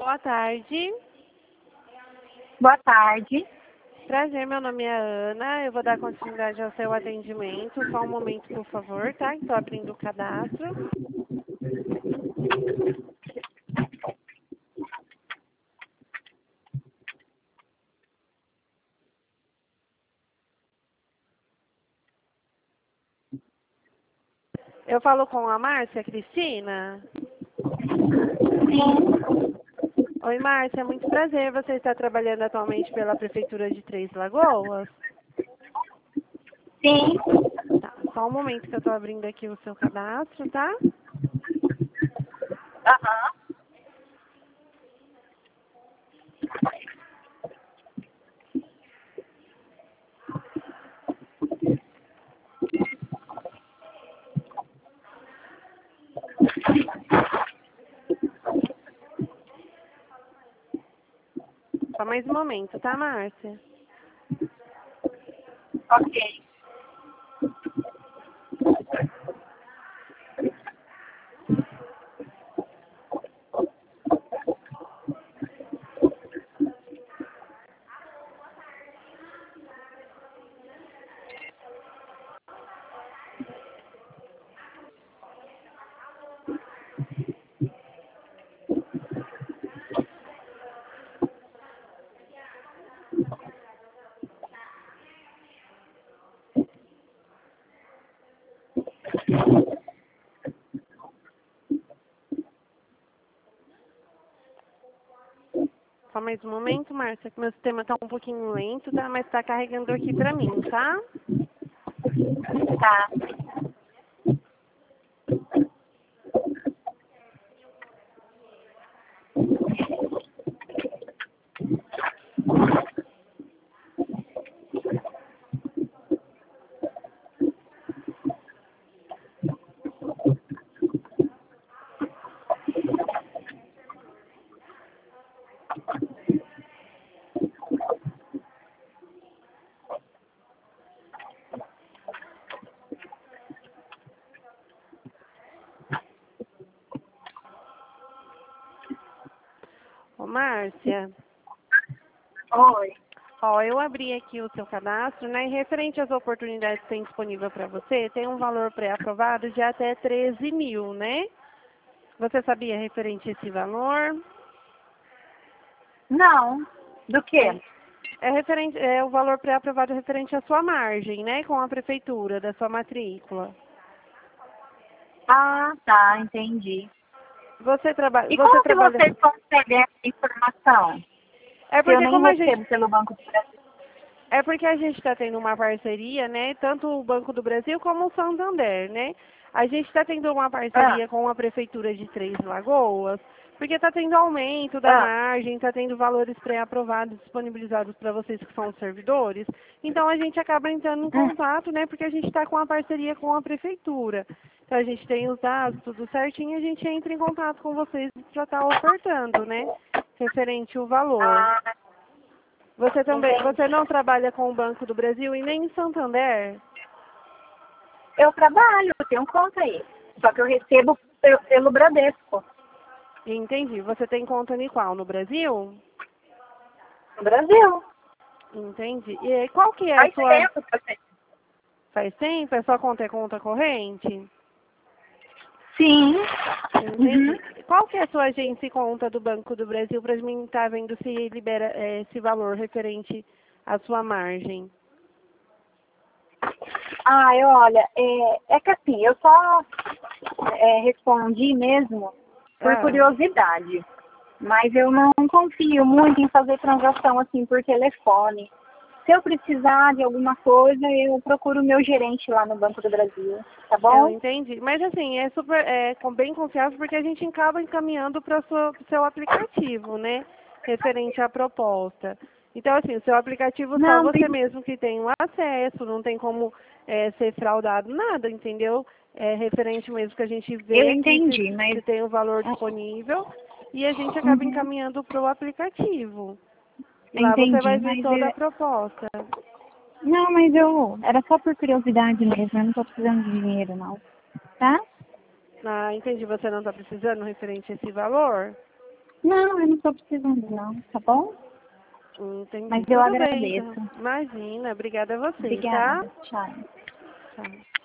Boa tarde. Boa tarde. Prazer, meu nome é Ana. Eu vou dar continuidade ao seu atendimento. Só um momento, por favor, tá? Estou abrindo o cadastro. Eu falo com a Márcia Cristina. Sim. Oi, Márcia, muito prazer. Você está trabalhando atualmente pela Prefeitura de Três Lagoas? Sim. Tá, só um momento que eu estou abrindo aqui o seu cadastro, tá? Aham. Só mais um momento, tá, Márcia? Ok. Só mais um momento, Márcia, que meu sistema está um pouquinho lento, tá? Mas está carregando aqui para mim, tá? Tá. Ô, Márcia, Oi. ó, eu abri aqui o seu cadastro, né? E referente às oportunidades que tem disponível para você, tem um valor pré-aprovado de até 13 mil, né? Você sabia referente a esse valor? Não. Do quê? É o valor pré-aprovado referente à sua margem, né? Com a prefeitura, da sua matrícula. Ah, tá. Entendi. Você E você como que trabalha... vocês conseguem essa informação? É Se eu porque nem como a gente... recebo pelo Banco do Brasil. É porque a gente está tendo uma parceria, né? Tanto o Banco do Brasil como o Santander, né? A gente está tendo uma Ah, parceria com a Prefeitura de Três Lagoas, porque está tendo aumento da ah. margem, está tendo valores pré-aprovados disponibilizados para vocês que são servidores. Então a gente acaba entrando em contato, né? Porque a gente está com a parceria com a Prefeitura. Então a gente tem os dados, tudo certinho, a gente entra em contato com vocês para estar ofertando, né? Referente ao valor. Ah, Você entendi. não trabalha com o Banco do Brasil e nem em Santander? Eu trabalho, eu tenho conta aí. Só que eu recebo pelo Bradesco, Entendi. Você tem conta em qual? No Brasil? no Brasil. Entendi. E qual que é a Faz sua... tempo que eu tenho. Faz tempo? A sua conta é conta corrente? Sim. Uhum. Entendi. Qual que é a sua agência e conta do Banco do Brasil para mim estar vendo se libera esse valor referente à sua margem? Olha, é que assim, eu só respondi mesmo por Ah, curiosidade. Mas eu não confio muito em fazer transação assim por telefone. Se eu precisar de alguma coisa, eu procuro o meu gerente lá no Banco do Brasil, tá eu bom? entendi. Mas assim, bem confiável porque a gente acaba encaminhando para o seu aplicativo, né? Referente à proposta. Então, assim, o seu aplicativo só Não, você mesmo que tem o acesso, não tem como ser fraudado, nada, entendeu? É referente mesmo que a gente eu vê aqui entendi, se mas tem o valor disponível e a gente acaba uhum, encaminhando para o aplicativo. E lá você vai entendi, ver toda a proposta. não, mas eu era só por curiosidade mesmo, eu não tô precisando de dinheiro não, tá? Ah, entendi. Você não está precisando referente a esse valor? Não, eu não estou precisando não, tá bom? Entendi. Mas eu Tudo bem, agradeço. então. Imagina, obrigada a você, Obrigada. tá? Tchau. Tchau.